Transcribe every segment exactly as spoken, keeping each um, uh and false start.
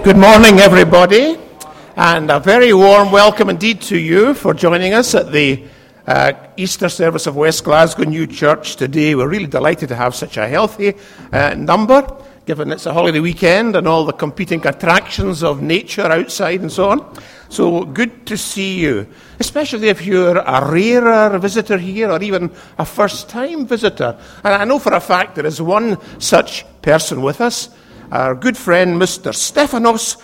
Good morning, everybody, and a very warm welcome indeed to you for joining us at the uh, Easter service of West Glasgow New Church today. We're really delighted to have such a healthy uh, number, given it's a holiday weekend and all the competing attractions of nature outside and so on. So good to see you, especially if you're a rarer visitor here or even a first-time visitor. And I know for a fact there is one such person with us, our good friend Mister Stefanos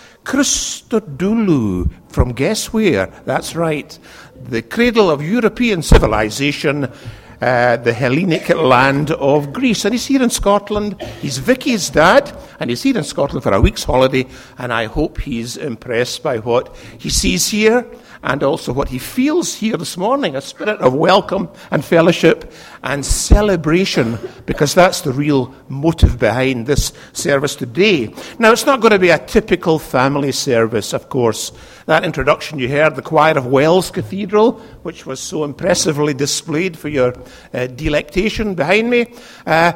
Christodoulou from guess where? That's right, the cradle of European civilization, uh, the Hellenic land of Greece. And he's here in Scotland. He's Vicky's dad, and he's here in Scotland for a week's holiday, and I hope he's impressed by what he sees here and also what he feels here this morning, a spirit of welcome and fellowship and celebration, because that's the real motive behind this service today. Now, it's not going to be a typical family service, of course. That introduction you heard, the choir of Wells Cathedral, which was so impressively displayed for your uh, delectation behind me, uh,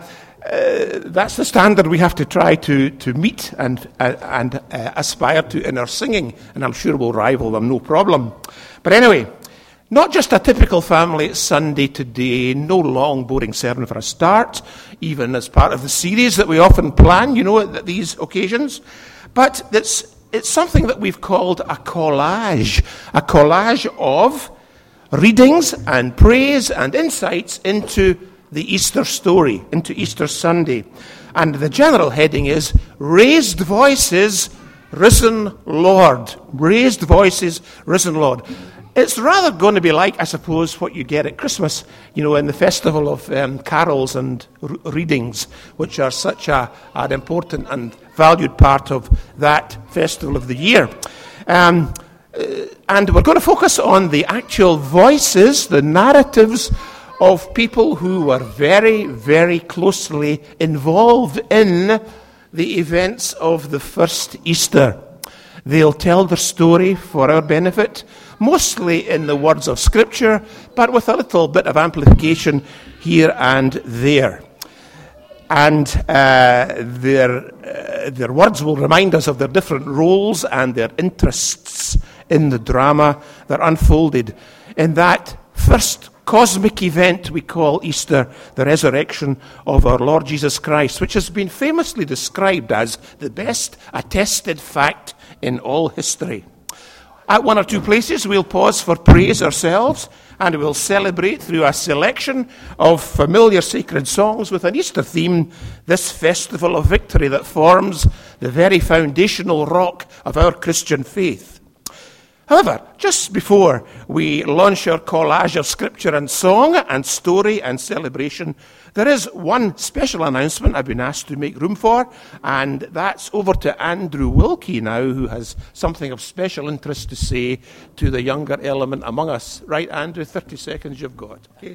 Uh, that's the standard we have to try to, to meet and, uh, and uh, aspire to in our singing, and I'm sure we'll rival them, no problem. But anyway, not just a typical family Sunday today, no long, boring sermon for a start, even as part of the series that we often plan, you know, at these occasions, but it's, it's something that we've called a collage, a collage of readings and praise and insights into the Easter story, into Easter Sunday. And the general heading is Raised Voices, Risen Lord. Raised Voices, Risen Lord. It's rather going to be like, I suppose, what you get at Christmas, you know, in the festival of um, carols and r- readings, which are such a, an important and valued part of that festival of the year. Um, uh, and we're going to focus on the actual voices, the narratives of people who were very, very closely involved in the events of the first Easter. They'll tell their story for our benefit, mostly in the words of Scripture, but with a little bit of amplification here and there. And uh, their, uh, their words will remind us of their different roles and their interests in the drama that unfolded in that first cosmic event we call Easter, the resurrection of our Lord Jesus Christ, which has been famously described as the best attested fact in all history. At one or two places, we'll pause for praise ourselves, and we'll celebrate through a selection of familiar sacred songs with an Easter theme, this festival of victory that forms the very foundational rock of our Christian faith. However, just before we launch our collage of scripture and song and story and celebration, there is one special announcement I've been asked to make room for, and that's over to Andrew Wilkie now, who has something of special interest to say to the younger element among us. Right, Andrew, thirty seconds you've got. Okay.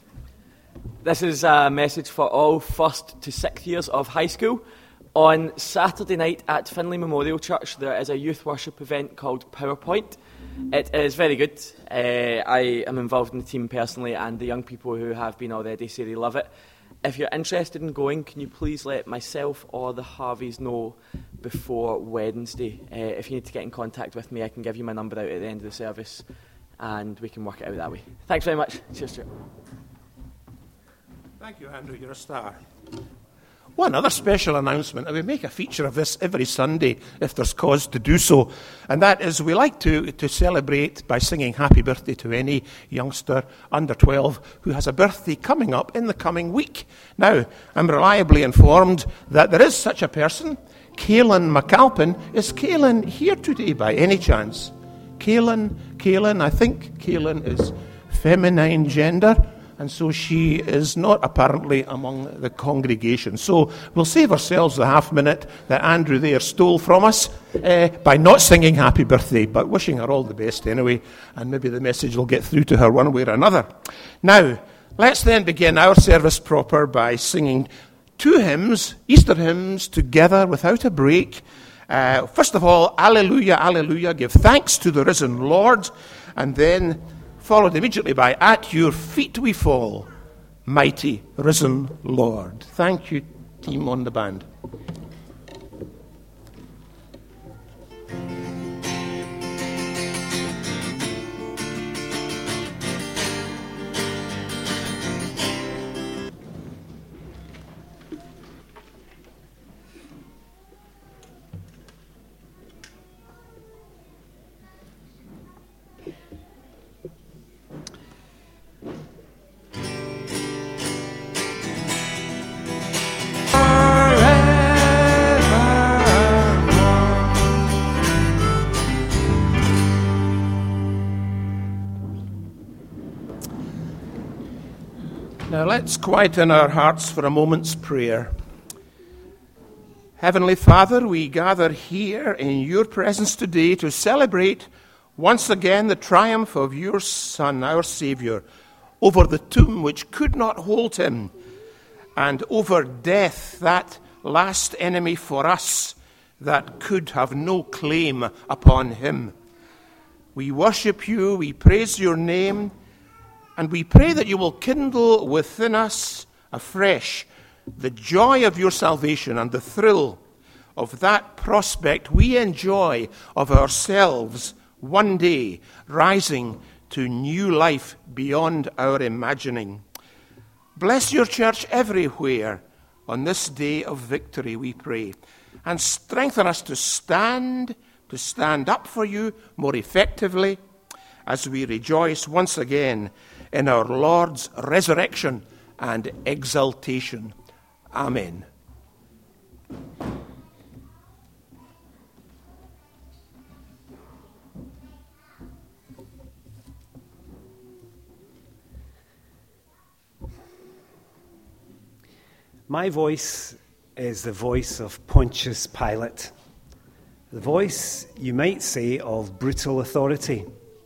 This is a message for all first to sixth years of high school. On Saturday night at Finlay Memorial Church, there is a youth worship event called PowerPoint. It is very good. Uh, I am involved in the team personally, and the young people who have been already say they love it. If you're interested in going, can you please let myself or the Harveys know before Wednesday? Uh, if you need to get in contact with me, I can give you my number out at the end of the service, and we can work it out that way. Thanks very much. Cheers, Stuart. Thank you, Andrew. You're a star. One other special announcement, and we make a feature of this every Sunday if there's cause to do so, and that is we like to, to celebrate by singing happy birthday to any youngster under twelve who has a birthday coming up in the coming week. Now, I'm reliably informed that there is such a person. Kaylin McAlpin. Is Kaylin here today by any chance? Kaylin, Kaylin, I think Kaylin is feminine gender, and so she is not apparently among the congregation. So we'll save ourselves the half minute that Andrew there stole from us uh, by not singing happy birthday, but wishing her all the best anyway, and maybe the message will get through to her one way or another. Now, let's then begin our service proper by singing two hymns, Easter hymns, together without a break. Uh, first of all, Alleluia, Alleluia, give thanks to the risen Lord, and then followed immediately by At Your Feet We Fall, Mighty Risen Lord. Thank you, team on the band. Now let's quieten our hearts for a moment's prayer. Heavenly Father, we gather here in your presence today to celebrate once again the triumph of your Son, our Saviour, over the tomb which could not hold him, and over death, that last enemy for us that could have no claim upon him. We worship you, we praise your name, and we pray that you will kindle within us afresh the joy of your salvation and the thrill of that prospect we enjoy of ourselves one day rising to new life beyond our imagining. Bless your church everywhere on this day of victory, we pray, and strengthen us to stand, to stand up for you more effectively as we rejoice once again in our Lord's resurrection and exaltation. Amen. My voice is the voice of Pontius Pilate, the voice, you might say, of brutal authority.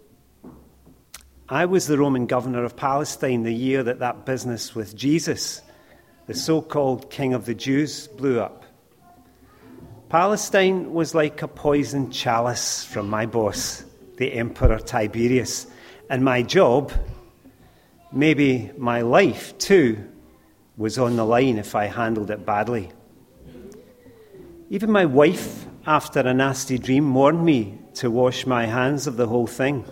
I was the Roman governor of Palestine the year that that business with Jesus, the so-called King of the Jews, blew up. Palestine was like a poisoned chalice from my boss, the Emperor Tiberius, and my job, maybe my life too, was on the line if I handled it badly. Even my wife, after a nasty dream, warned me to wash my hands of the whole thing.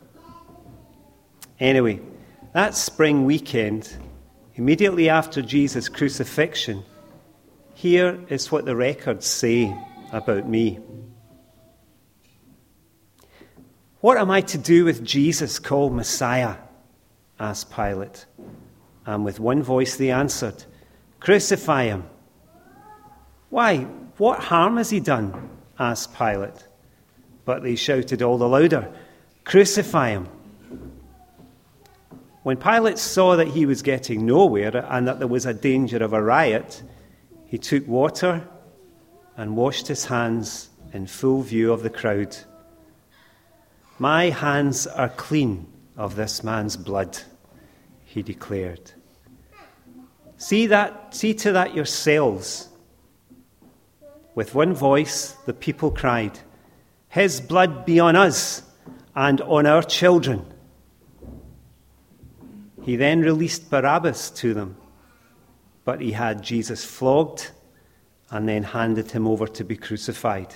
Anyway, that spring weekend, immediately after Jesus' crucifixion, here is what the records say about me. What am I to do with Jesus called Messiah? Asked Pilate. And with one voice they answered, "Crucify him." "Why, what harm has he done?" asked Pilate. But they shouted all the louder, "Crucify him." When Pilate saw that he was getting nowhere and that there was a danger of a riot, he took water and washed his hands in full view of the crowd. "My hands are clean of this man's blood," he declared. See that, see to that yourselves. With one voice, the people cried, "His blood be on us and on our children." He then released Barabbas to them, but he had Jesus flogged and then handed him over to be crucified.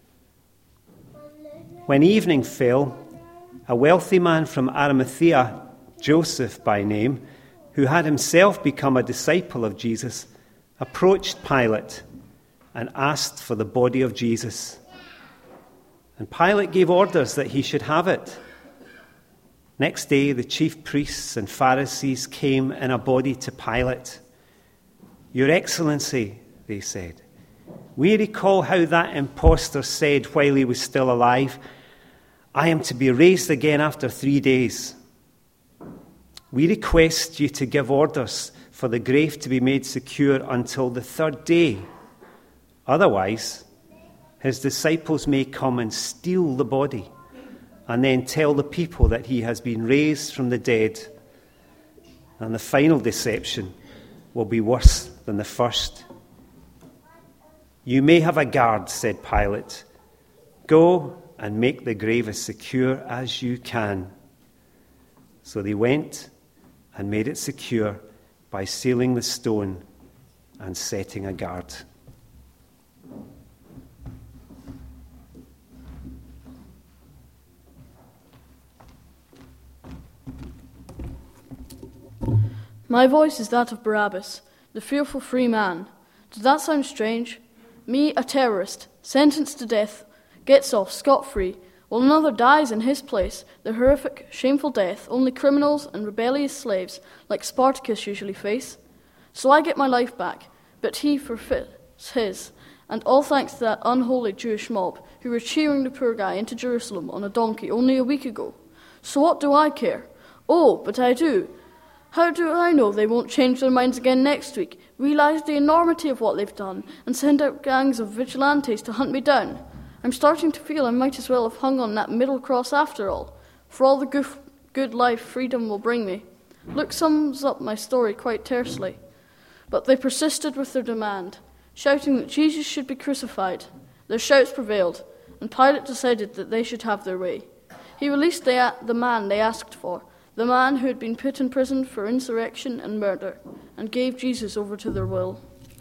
When evening fell, a wealthy man from Arimathea, Joseph by name, who had himself become a disciple of Jesus, approached Pilate and asked for the body of Jesus. And Pilate gave orders that he should have it. Next day, the chief priests and Pharisees came in a body to Pilate. "Your Excellency," they said, "we recall how that impostor said while he was still alive, 'I am to be raised again after three days.' We request you to give orders for the grave to be made secure until the third day. Otherwise, his disciples may come and steal the body and then tell the people that he has been raised from the dead. And the final deception will be worse than the first." "You may have a guard," said Pilate. "Go and make the grave as secure as you can." So they went and made it secure by sealing the stone and setting a guard. My voice is that of Barabbas, the fearful free man. Does that sound strange? Me, a terrorist, sentenced to death, gets off scot-free, while another dies in his place, the horrific, shameful death only criminals and rebellious slaves like Spartacus usually face. So I get my life back, but he forfeits his, and all thanks to that unholy Jewish mob who were cheering the poor guy into Jerusalem on a donkey only a week ago. So what do I care? Oh, but I do. How do I know they won't change their minds again next week, realise the enormity of what they've done, and send out gangs of vigilantes to hunt me down? I'm starting to feel I might as well have hung on that middle cross after all, for all the goof- good life freedom will bring me. Luke sums up my story quite tersely. But they persisted with their demand, shouting that Jesus should be crucified. Their shouts prevailed, and Pilate decided that they should have their way. He released the, the man they asked for, the man who had been put in prison for insurrection and murder, and gave Jesus over to their will.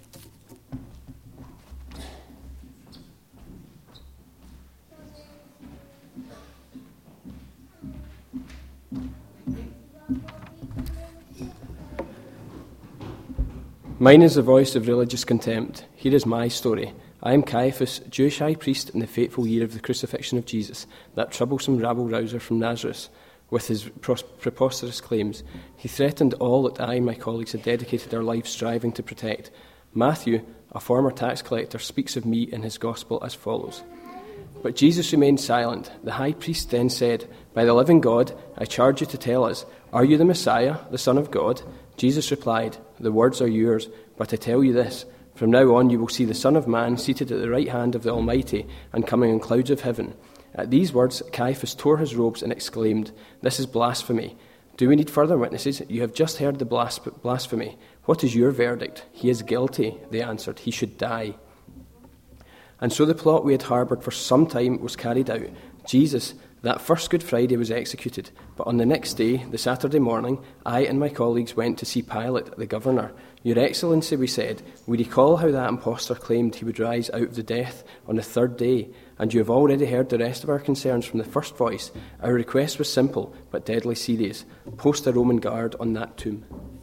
Mine is the voice of religious contempt. Here is my story. I am Caiaphas, Jewish high priest in the fateful year of the crucifixion of Jesus, that troublesome rabble-rouser from Nazareth. With his preposterous claims, he threatened all that I and my colleagues had dedicated our lives striving to protect. Matthew, a former tax collector, speaks of me in his gospel as follows. But Jesus remained silent. The high priest then said, "By the living God, I charge you to tell us, are you the Messiah, the Son of God?" Jesus replied, "The words are yours, but I tell you this, from now on you will see the Son of Man seated at the right hand of the Almighty and coming in clouds of heaven." At these words, Caiaphas tore his robes and exclaimed, "This is blasphemy. Do we need further witnesses? You have just heard the blasphemy. What is your verdict?" "He is guilty," they answered. "He should die." And so the plot we had harboured for some time was carried out. Jesus, that first Good Friday, was executed, but on the next day, the Saturday morning, I and my colleagues went to see Pilate, the governor. "Your Excellency," we said, "we recall how that impostor claimed he would rise out of the death on the third day, and you have already heard the rest of our concerns from the first voice. Our request was simple, but deadly serious. Post a Roman guard on that tomb."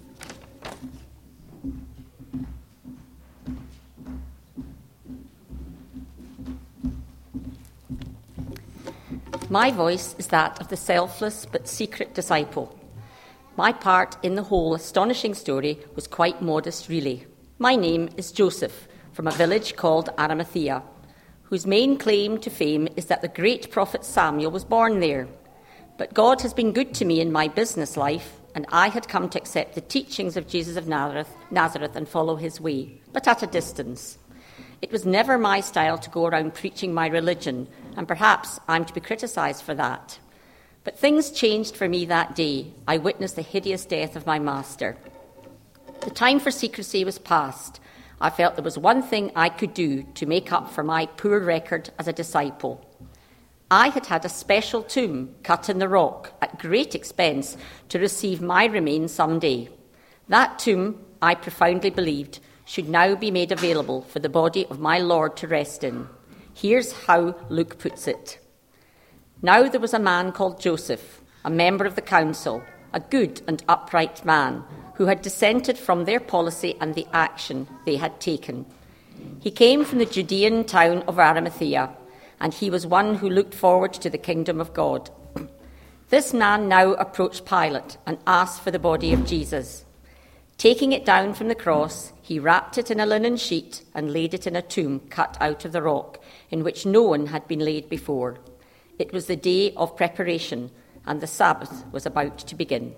My voice is that of the selfless but secret disciple. My part in the whole astonishing story was quite modest, really. My name is Joseph, from a village called Arimathea, whose main claim to fame is that the great prophet Samuel was born there. But God has been good to me in my business life, and I had come to accept the teachings of Jesus of Nazareth, Nazareth and follow his way, but at a distance. It was never my style to go around preaching my religion, and perhaps I'm to be criticised for that. But things changed for me that day. I witnessed the hideous death of my master. The time for secrecy was past. I felt there was one thing I could do to make up for my poor record as a disciple. I had had a special tomb cut in the rock at great expense to receive my remains someday. That tomb, I profoundly believed, should now be made available for the body of my Lord to rest in. Here's how Luke puts it. Now there was a man called Joseph, a member of the council, a good and upright man, who had dissented from their policy and the action they had taken. He came from the Judean town of Arimathea, and he was one who looked forward to the kingdom of God. This man now approached Pilate and asked for the body of Jesus. Taking it down from the cross, he wrapped it in a linen sheet and laid it in a tomb cut out of the rock, in which no one had been laid before. It was the day of preparation, and the Sabbath was about to begin.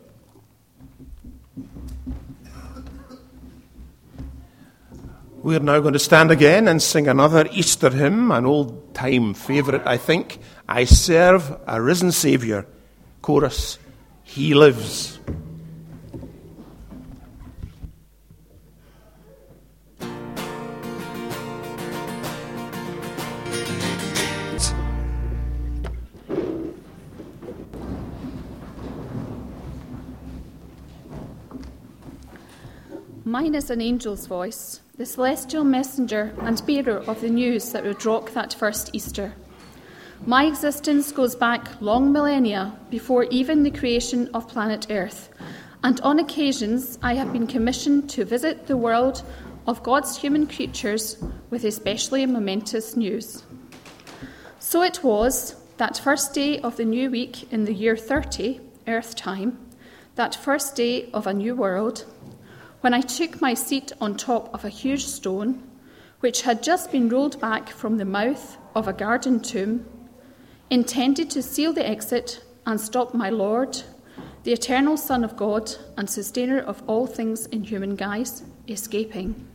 We're now going to stand again and sing another Easter hymn, an old-time favourite, I think. "I serve a risen Saviour." Chorus, "He lives." Mine is an angel's voice, the celestial messenger and bearer of the news that would rock that first Easter. My existence goes back long millennia before even the creation of planet Earth, and on occasions I have been commissioned to visit the world of God's human creatures with especially momentous news. So it was that first day of the new week in the year thirty, Earth time, that first day of a new world, when I took my seat on top of a huge stone, which had just been rolled back from the mouth of a garden tomb, intended to seal the exit and stop my Lord, the eternal Son of God and sustainer of all things in human guise, escaping.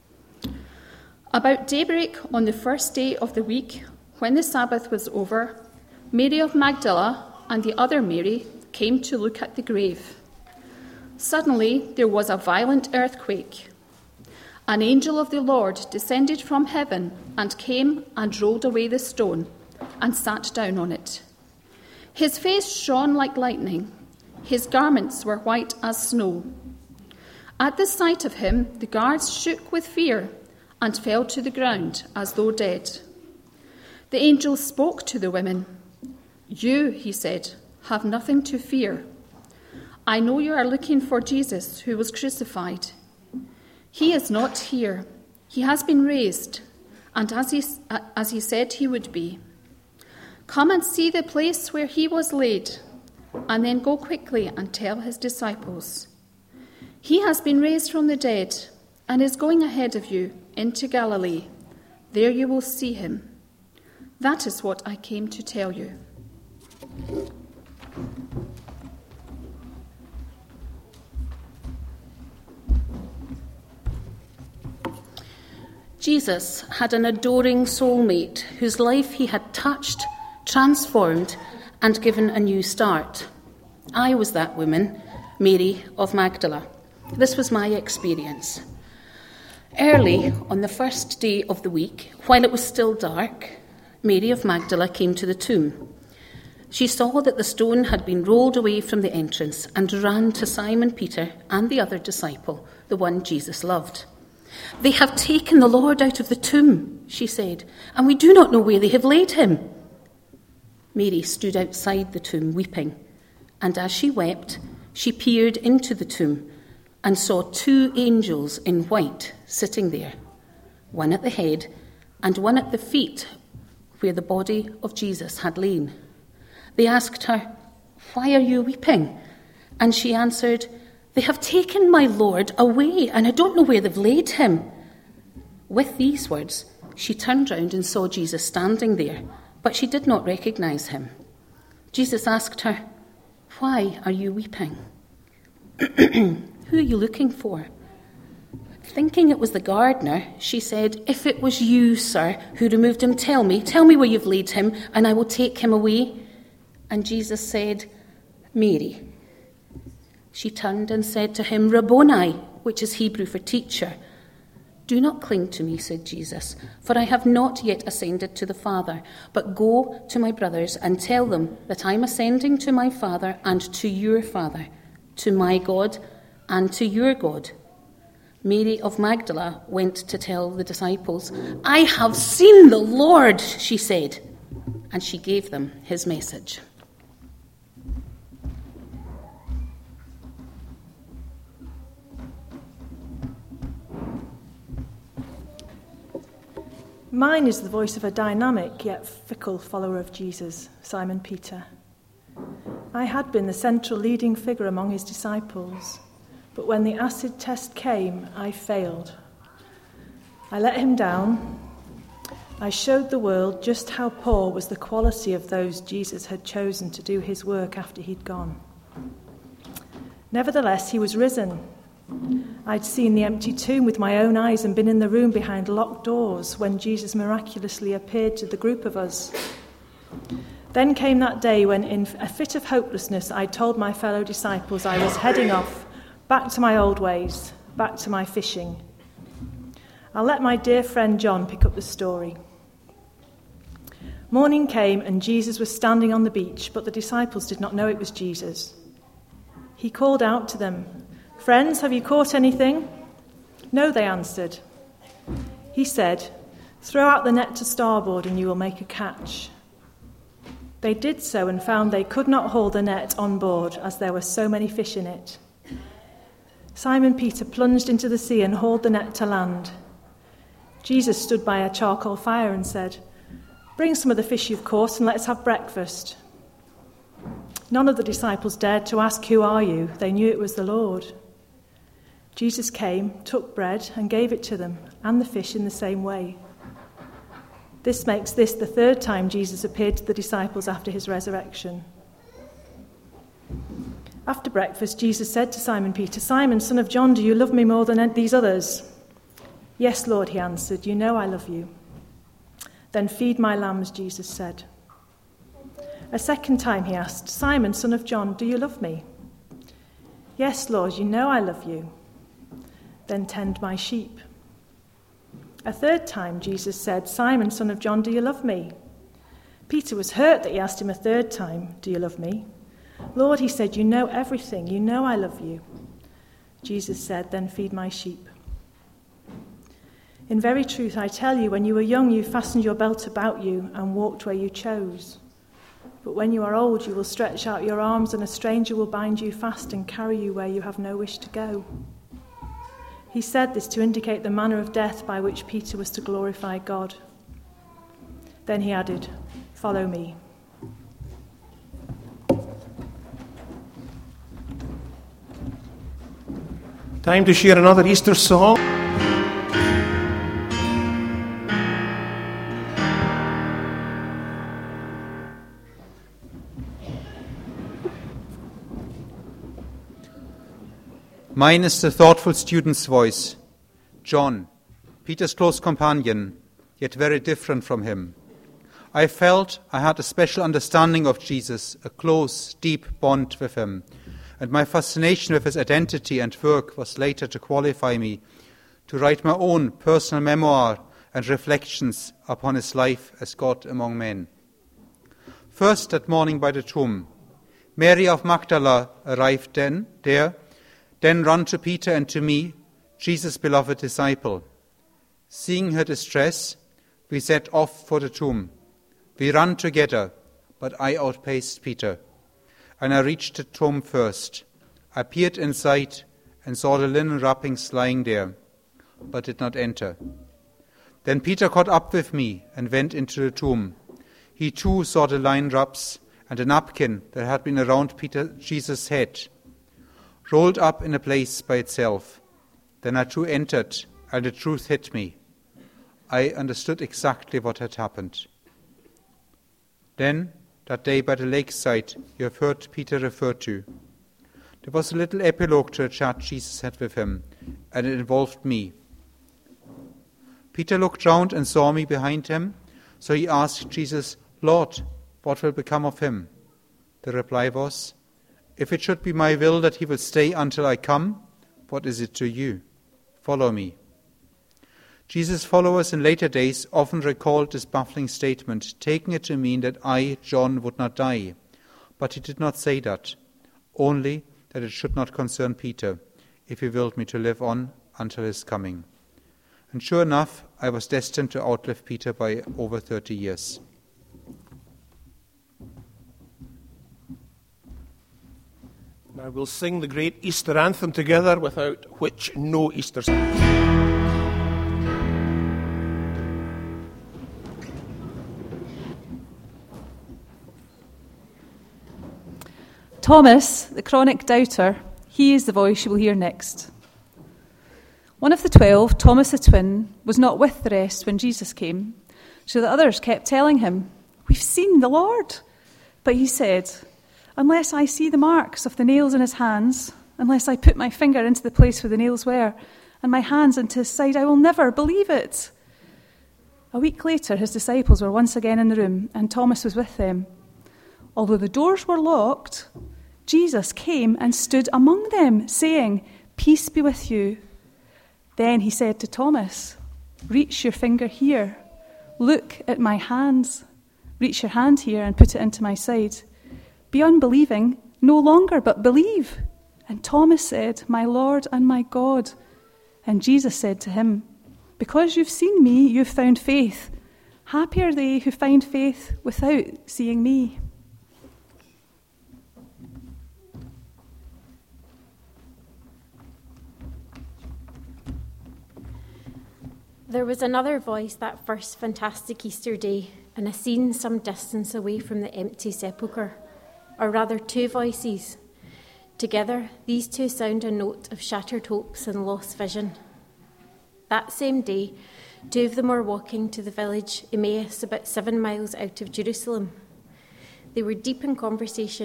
About daybreak on the first day of the week, when the Sabbath was over, Mary of Magdala and the other Mary came to look at the grave. Suddenly there was a violent earthquake. An angel of the Lord descended from heaven and came and rolled away the stone and sat down on it. His face shone like lightning. His garments were white as snow. At the sight of him, the guards shook with fear and fell to the ground as though dead. The angel spoke to the women. "You," he said, "have nothing to fear. I know you are looking for Jesus who was crucified. He is not here. He has been raised, and as he, as he said he would be. Come and see the place where he was laid, and then go quickly and tell his disciples. He has been raised from the dead and is going ahead of you into Galilee. There you will see him. That is what I came to tell you." Jesus had an adoring soulmate whose life he had touched, transformed, and given a new start. I was that woman, Mary of Magdala. This was my experience. Early on the first day of the week, while it was still dark, Mary of Magdala came to the tomb. She saw that the stone had been rolled away from the entrance and ran to Simon Peter and the other disciple, the one Jesus loved. "They have taken the Lord out of the tomb," she said, "and we do not know where they have laid him." Mary stood outside the tomb weeping, and as she wept, she peered into the tomb and saw two angels in white sitting there, one at the head and one at the feet where the body of Jesus had lain. They asked her, "Why are you weeping?" And she answered, "They have taken my Lord away, and I don't know where they've laid him." With these words, she turned round and saw Jesus standing there, but she did not recognize him. Jesus asked her, "Why are you weeping? Who are you looking for?" Thinking it was the gardener, she said, "If it was you, sir, who removed him, tell me, tell me where you've laid him, and I will take him away." And Jesus said, "Mary." She turned and said to him, "Rabboni," which is Hebrew for teacher. "Do not cling to me," said Jesus, "for I have not yet ascended to the Father, but go to my brothers and tell them that I am ascending to my Father and to your Father, to my God and to your God." Mary of Magdala went to tell the disciples. "I have seen the Lord," she said, and she gave them his message. Mine is the voice of a dynamic yet fickle follower of Jesus, Simon Peter. I had been the central leading figure among his disciples, but when the acid test came, I failed. I let him down. I showed the world just how poor was the quality of those Jesus had chosen to do his work after he'd gone. Nevertheless, he was risen. I'd seen the empty tomb with my own eyes and been in the room behind locked doors when Jesus miraculously appeared to the group of us. Then came that day when, in a fit of hopelessness, I told my fellow disciples I was heading off, back to my old ways, back to my fishing. I'll let my dear friend John pick up the story. Morning came and Jesus was standing on the beach, but the disciples did not know it was Jesus. He called out to them, "Friends, have you caught anything?" "No," they answered. He said, "Throw out the net to starboard and you will make a catch." They did so and found they could not haul the net on board as there were so many fish in it. Simon Peter plunged into the sea and hauled the net to land. Jesus stood by a charcoal fire and said, "Bring some of the fish you've caught and let's have breakfast." None of the disciples dared to ask, "Who are you?" They knew it was the Lord. Jesus came, took bread and gave it to them, and the fish in the same way. This makes this the third time Jesus appeared to the disciples after his resurrection. After breakfast, Jesus said to Simon Peter, "Simon, son of John, do you love me more than these others?" "Yes, Lord," he answered, "you know I love you." "Then feed my lambs," Jesus said. A second time he asked, "Simon, son of John, do you love me?" "Yes, Lord, you know I love you." "Then tend my sheep." A third time Jesus said, "Simon, son of John, do you love me?" Peter was hurt that he asked him a third time, "Do you love me?" "Lord," he said, "you know everything. You know I love you." Jesus said, "Then feed my sheep." In very truth, I tell you, when you were young, you fastened your belt about you and walked where you chose. But when you are old, you will stretch out your arms, and a stranger will bind you fast and carry you where you have no wish to go. He said this to indicate the manner of death by which Peter was to glorify God. Then he added, "Follow me." Time to share another Easter song. Mine is the thoughtful student's voice, John, Peter's close companion, yet very different from him. I felt I had a special understanding of Jesus, a close, deep bond with him, and my fascination with his identity and work was later to qualify me to write my own personal memoir and reflections upon his life as God among men. First, that morning by the tomb, Mary of Magdala arrived then there, then ran to Peter and to me, Jesus' beloved disciple. Seeing her distress, we set off for the tomb. We ran together, but I outpaced Peter, and I reached the tomb first. I peered inside and saw the linen wrappings lying there, but did not enter. Then Peter caught up with me and went into the tomb. He too saw the linen wraps and a napkin that had been around Peter Jesus' head, rolled up in a place by itself. Then I too entered, and the truth hit me. I understood exactly what had happened. Then, that day by the lakeside you have heard Peter refer to, there was a little epilogue to a chat Jesus had with him, and it involved me. Peter looked round and saw me behind him, so he asked Jesus, "Lord, what will become of him?" The reply was, "If it should be my will that he will stay until I come, what is it to you? Follow me." Jesus' followers in later days often recalled this baffling statement, taking it to mean that I, John, would not die. But he did not say that, only that it should not concern Peter, if he willed me to live on until his coming. And sure enough, I was destined to outlive Peter by over thirty years. Now we'll sing the great Easter anthem together, without which no Easter song. Thomas, the chronic doubter, he is the voice you will hear next. One of the twelve, Thomas the twin, was not with the rest when Jesus came, so the others kept telling him, "We've seen the Lord." But he said, "Unless I see the marks of the nails in his hands, unless I put my finger into the place where the nails were, and my hands into his side, I will never believe it." A week later, his disciples were once again in the room, and Thomas was with them. Although the doors were locked, Jesus came and stood among them, saying, "Peace be with you." Then he said to Thomas, "Reach your finger here. Look at my hands. Reach your hand here and put it into my side. Be unbelieving no longer, but believe." And Thomas said, "My Lord and my God." And Jesus said to him, "Because you've seen me, you've found faith. Happy are they who find faith without seeing me." There was another voice that first fantastic Easter day, in a scene some distance away from the empty sepulchre, or rather two voices. Together, these two sound a note of shattered hopes and lost vision. That same day, two of them were walking to the village Emmaus, about seven miles out of Jerusalem. They were deep in conversation,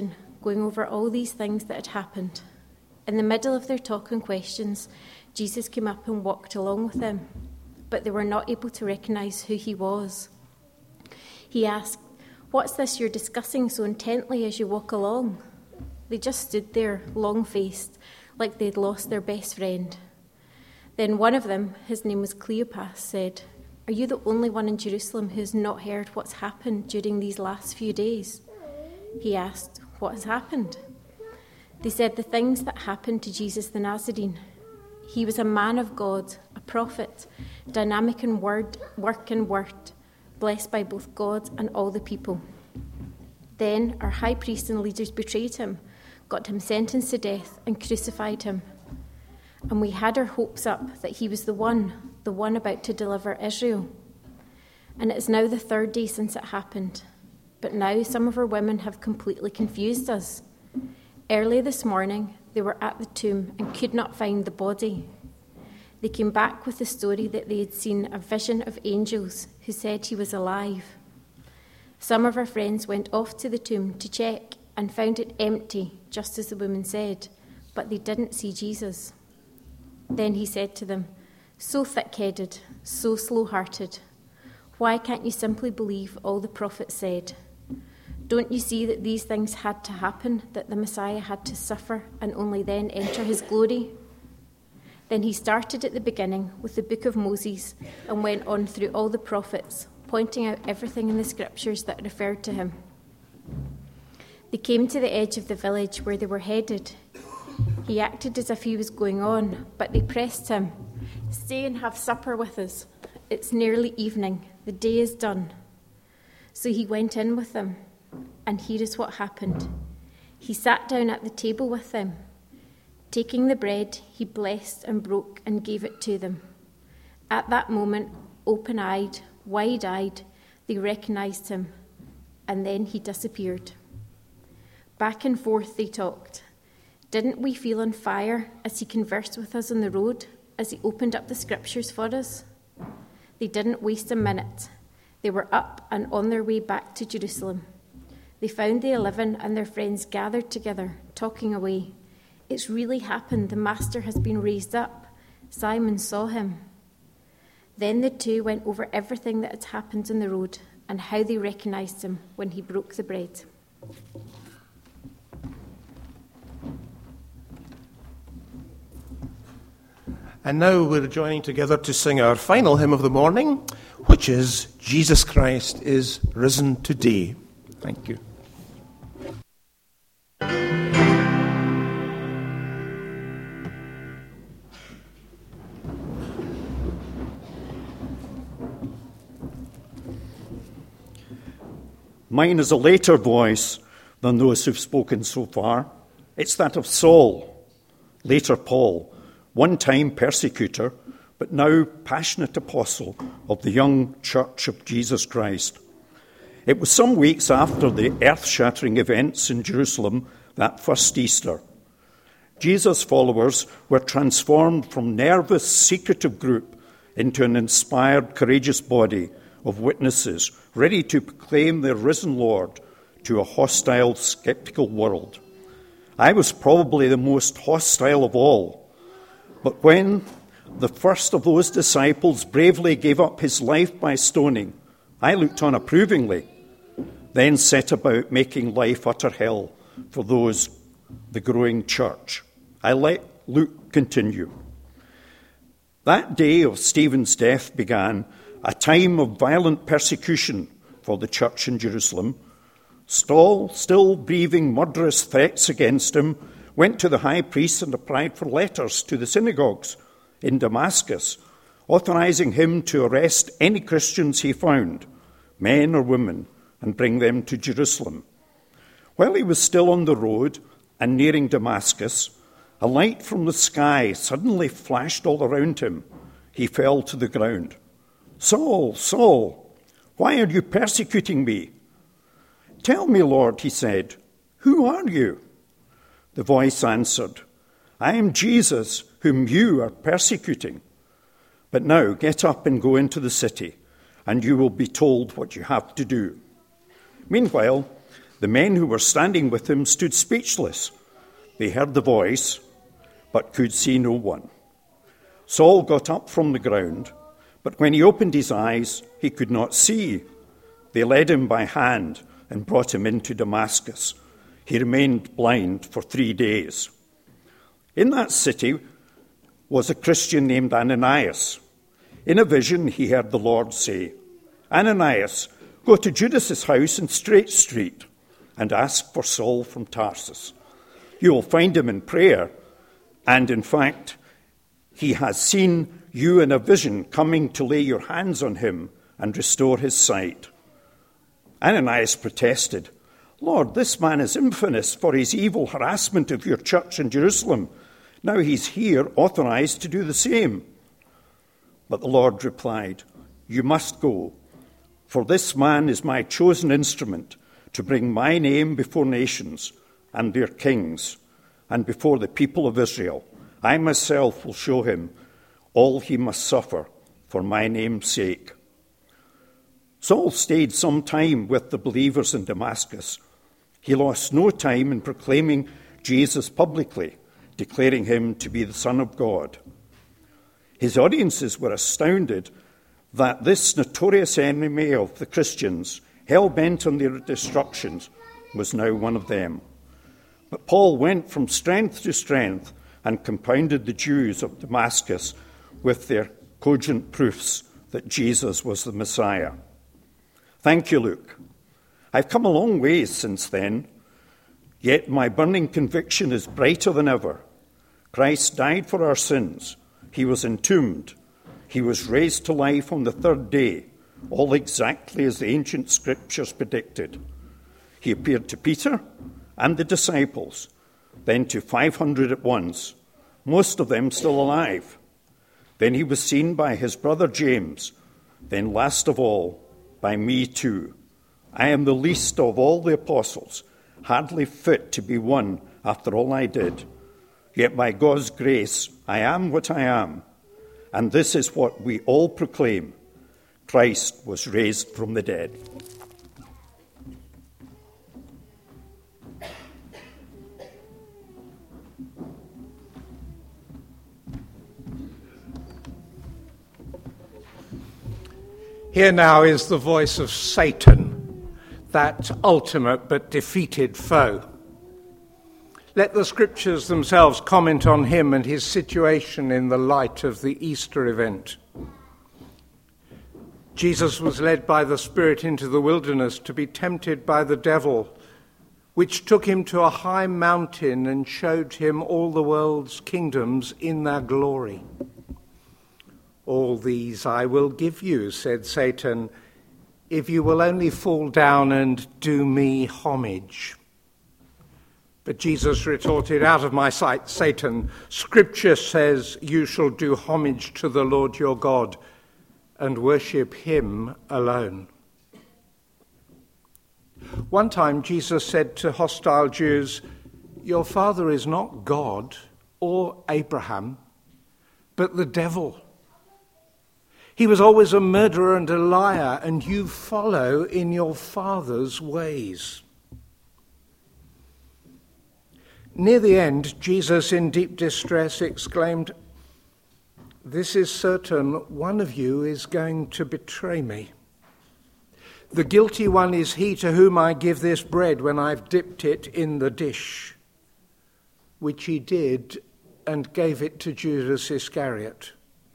going over all these things that had happened. In the middle of their talk and questions, Jesus came up and walked along with them, but they were not able to recognize who he was. He asked, "What's this you're discussing so intently as you walk along?" They just stood there, long-faced, like they'd lost their best friend. Then one of them, his name was Cleopas, said, "Are you the only one in Jerusalem who has not heard what's happened during these last few days?" He asked, "What has happened?" They said the things that happened to Jesus the Nazarene. He was a man of God, a prophet, dynamic in word, work and word, blessed by both God and all the people. Then our high priest and leaders betrayed him, got him sentenced to death, and crucified him. And we had our hopes up that he was the one, the one about to deliver Israel. And it is now the third day since it happened. But now some of our women have completely confused us. Early this morning, they were at the tomb and could not find the body. They came back with the story that they had seen a vision of angels who said he was alive. Some of our friends went off to the tomb to check and found it empty, just as the woman said, but they didn't see Jesus. Then he said to them, "So thick-headed, so slow-hearted, why can't you simply believe all the prophets said? Don't you see that these things had to happen, that the Messiah had to suffer and only then enter his glory?" Then he started at the beginning with the book of Moses and went on through all the prophets, pointing out everything in the scriptures that referred to him. They came to the edge of the village where they were headed. He acted as if he was going on, but they pressed him. "Stay and have supper with us. It's nearly evening. The day is done." So he went in with them, and here is what happened. He sat down at the table with them. Taking the bread, he blessed and broke and gave it to them. At that moment, open-eyed, wide-eyed, they recognized him, and then he disappeared. Back and forth they talked. Didn't we feel on fire as he conversed with us on the road, as he opened up the scriptures for us? They didn't waste a minute. They were up and on their way back to Jerusalem. They found the eleven and their friends gathered together, talking away. "It's really happened. The Master has been raised up. Simon saw him." Then the two went over everything that had happened on the road and how they recognized him when he broke the bread. And now we're joining together to sing our final hymn of the morning, which is "Jesus Christ is Risen Today." Thank you. Mine is a later voice than those who've spoken so far. It's that of Saul, later Paul, one time persecutor, but now passionate apostle of the young Church of Jesus Christ. It was some weeks after the earth-shattering events in Jerusalem that first Easter. Jesus' followers were transformed from nervous, secretive group into an inspired, courageous body of witnesses ready to proclaim their risen Lord to a hostile, sceptical world. I was probably the most hostile of all. But when the first of those disciples bravely gave up his life by stoning, I looked on approvingly, then set about making life utter hell for those, the growing church. I let Luke continue. That day of Stephen's death began a time of violent persecution for the church in Jerusalem. Saul, still breathing murderous threats against him, went to the high priest and applied for letters to the synagogues in Damascus, authorizing him to arrest any Christians he found, men or women, and bring them to Jerusalem. While he was still on the road and nearing Damascus, a light from the sky suddenly flashed all around him. He fell to the ground. "Saul, Saul, why are you persecuting me?" "Tell me, Lord," he said, "who are you?" The voice answered, "I am Jesus, whom you are persecuting. But now get up and go into the city, and you will be told what you have to do." Meanwhile, The men who were standing with him stood speechless. They heard the voice, but could see no one. Saul got up from the ground, but when he opened his eyes, he could not see. They led him by hand and brought him into Damascus. He remained blind for three days. In that city was a Christian named Ananias. In a vision, he heard the Lord say, "Ananias, go to Judas's house in Straight Street and ask for Saul from Tarsus. You will find him in prayer, and in fact, he has seen you in a vision coming to lay your hands on him and restore his sight." Ananias protested, "Lord, this man is infamous for his evil harassment of your church in Jerusalem. Now he's here, authorized to do the same." But the Lord replied, "You must go, for this man is my chosen instrument to bring my name before nations and their kings and before the people of Israel. I myself will show him all he must suffer for my name's sake." Saul stayed some time with the believers in Damascus. He lost no time in proclaiming Jesus publicly, declaring him to be the Son of God. His audiences were astounded that this notorious enemy of the Christians, hell-bent on their destruction, was now one of them. But Paul went from strength to strength and compounded the Jews of Damascus with their cogent proofs that Jesus was the Messiah. Thank you, Luke. I've come a long ways since then, yet my burning conviction is brighter than ever. Christ died for our sins. He was entombed. He was raised to life on the third day, all exactly as the ancient scriptures predicted. He appeared to Peter and the disciples, then to five hundred at once, most of them still alive. Then he was seen by his brother James, then last of all, by me too. I am the least of all the apostles, hardly fit to be one after all I did. Yet by God's grace, I am what I am. And this is what we all proclaim. Christ was raised from the dead. Here now is the voice of Satan, that ultimate but defeated foe. Let the scriptures themselves comment on him and his situation in the light of the Easter event. Jesus was led by the Spirit into the wilderness to be tempted by the devil, which took him to a high mountain and showed him all the world's kingdoms in their glory. "All these I will give you," said Satan, "if you will only fall down and do me homage." But Jesus retorted, "Out of my sight, Satan. Scripture says you shall do homage to the Lord your God and worship him alone." One time Jesus said to hostile Jews, "Your father is not God or Abraham, but the devil. He was always a murderer and a liar, and you follow in your father's ways." Near the end, Jesus, in deep distress, exclaimed, "This is certain, one of you is going to betray me. The guilty one is he to whom I give this bread when I've dipped it in the dish," which he did and gave it to Judas Iscariot.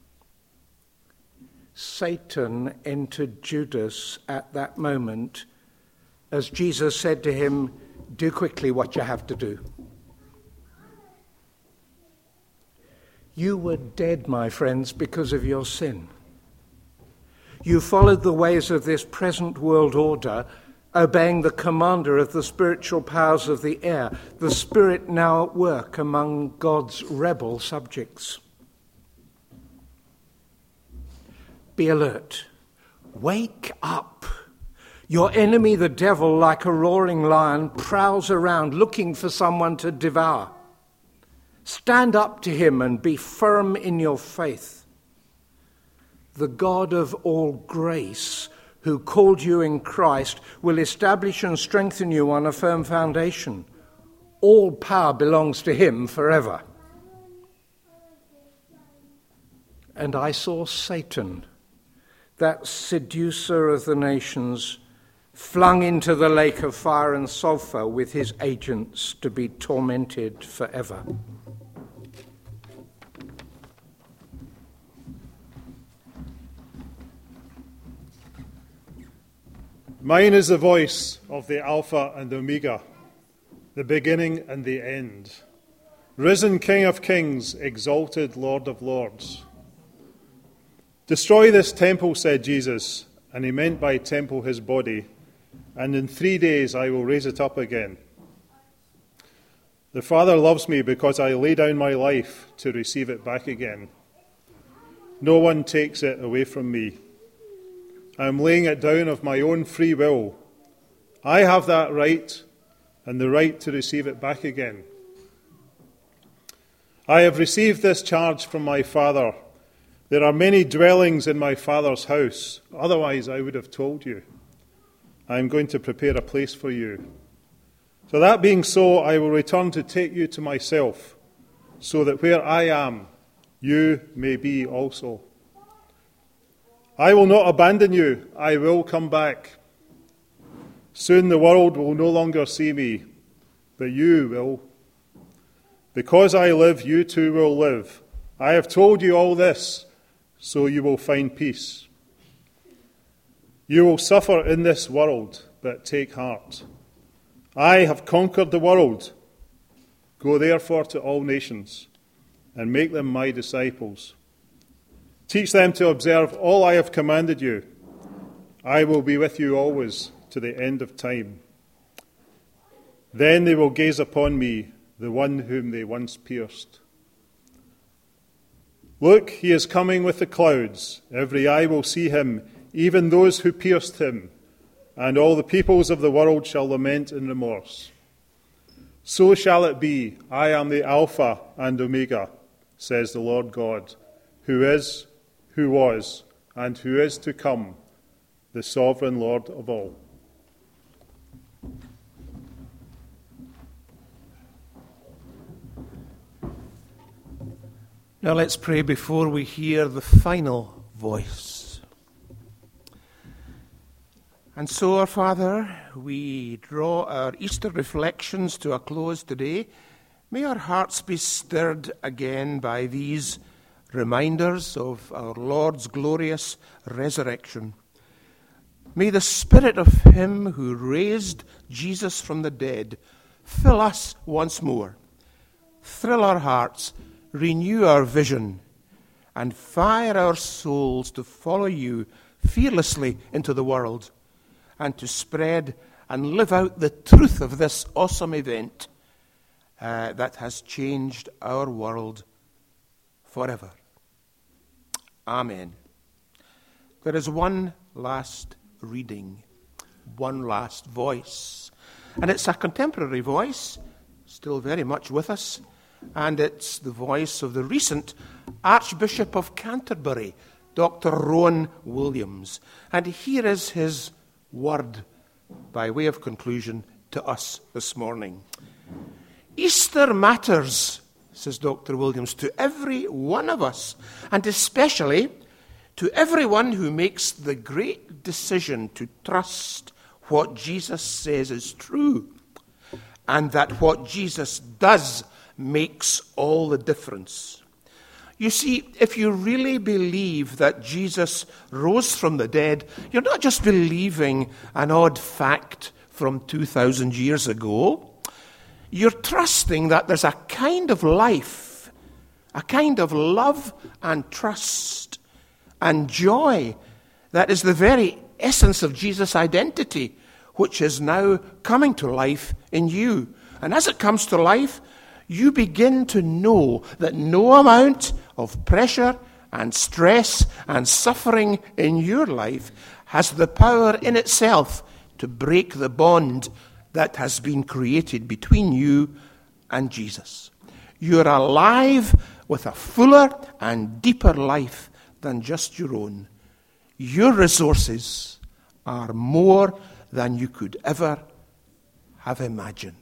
Satan entered Judas at that moment as Jesus said to him, "Do quickly what you have to do." You were dead, my friends, because of your sin. You followed the ways of this present world order, obeying the commander of the spiritual powers of the air, the spirit now at work among God's rebel subjects. Be alert. Wake up. Your enemy, the devil, like a roaring lion, prowls around looking for someone to devour. Stand up to him and be firm in your faith. The God of all grace, who called you in Christ, will establish and strengthen you on a firm foundation. All power belongs to him forever. And I saw Satan, that seducer of the nations, flung into the lake of fire and sulfur with his agents to be tormented forever. Mine is the voice of the Alpha and Omega, the beginning and the end. Risen King of Kings, exalted Lord of Lords. Destroy this temple, said Jesus, and he meant by temple his body, and in three days I will raise it up again. The Father loves me because I lay down my life to receive it back again. No one takes it away from me. I am laying it down of my own free will. I have that right and the right to receive it back again. I have received this charge from my Father. There are many dwellings in my Father's house. Otherwise, I would have told you. I am going to prepare a place for you. So that being so, I will return to take you to myself, so that where I am, you may be also. I will not abandon you. I will come back. Soon the world will no longer see me, but you will. Because I live, you too will live. I have told you all this, so you will find peace. You will suffer in this world, but take heart. I have conquered the world. Go therefore to all nations, and make them my disciples. Teach them to observe all I have commanded you. I will be with you always to the end of time. Then they will gaze upon me, the one whom they once pierced. Look, he is coming with the clouds. Every eye will see him, even those who pierced him, and all the peoples of the world shall lament in remorse. So shall it be. I am the Alpha and Omega, says the Lord God, who is, who was, and who is to come, the sovereign Lord of all. Now let's pray before we hear the final voice. And so, our Father, we draw our Easter reflections to a close today. May our hearts be stirred again by these reminders of our Lord's glorious resurrection. May the Spirit of him who raised Jesus from the dead fill us once more, thrill our hearts, renew our vision, and fire our souls to follow you fearlessly into the world and to spread and live out the truth of this awesome event uh, that has changed our world forever. Amen. There is one last reading, one last voice, and it's a contemporary voice, still very much with us, and it's the voice of the recent Archbishop of Canterbury, Doctor Rowan Williams. And here is his word by way of conclusion to us this morning. Easter matters, says Doctor Williams, to every one of us, and especially to everyone who makes the great decision to trust what Jesus says is true, and that what Jesus does makes all the difference. You see, if you really believe that Jesus rose from the dead, you're not just believing an odd fact from two thousand years ago. You're trusting that there's a kind of life, a kind of love and trust and joy that is the very essence of Jesus' identity, which is now coming to life in you. And as it comes to life, you begin to know that no amount of pressure and stress and suffering in your life has the power in itself to break the bond that has been created between you and Jesus. You're alive with a fuller and deeper life than just your own. Your resources are more than you could ever have imagined.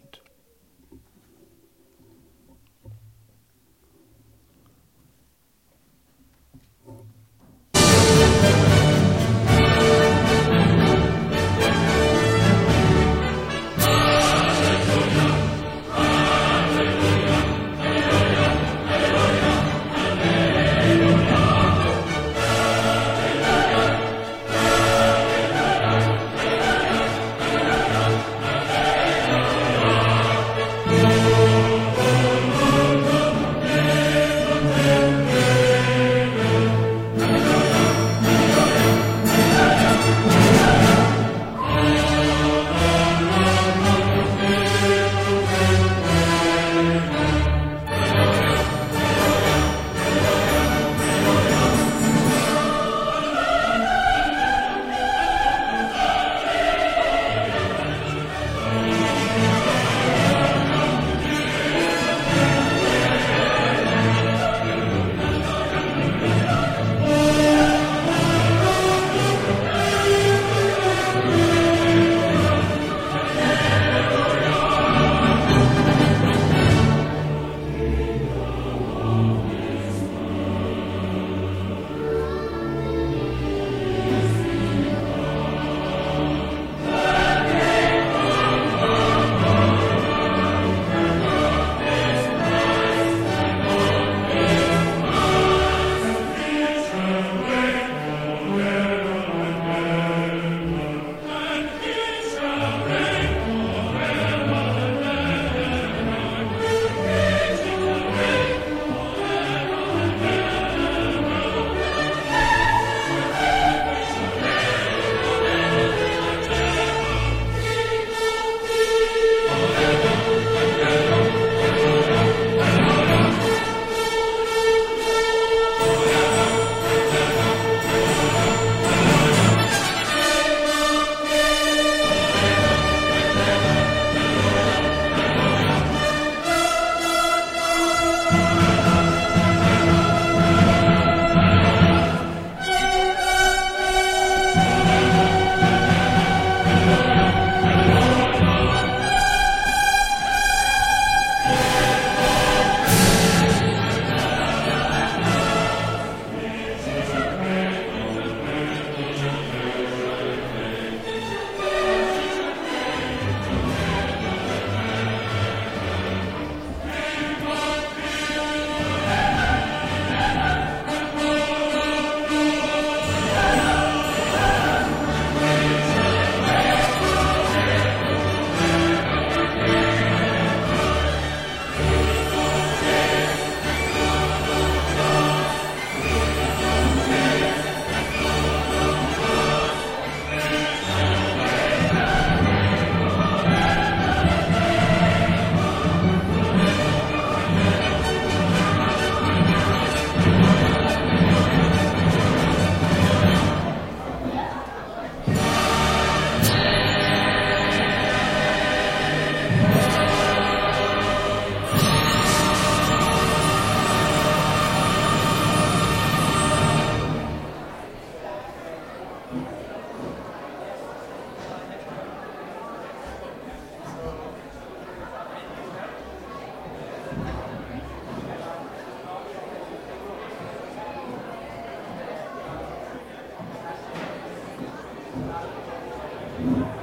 Thank you.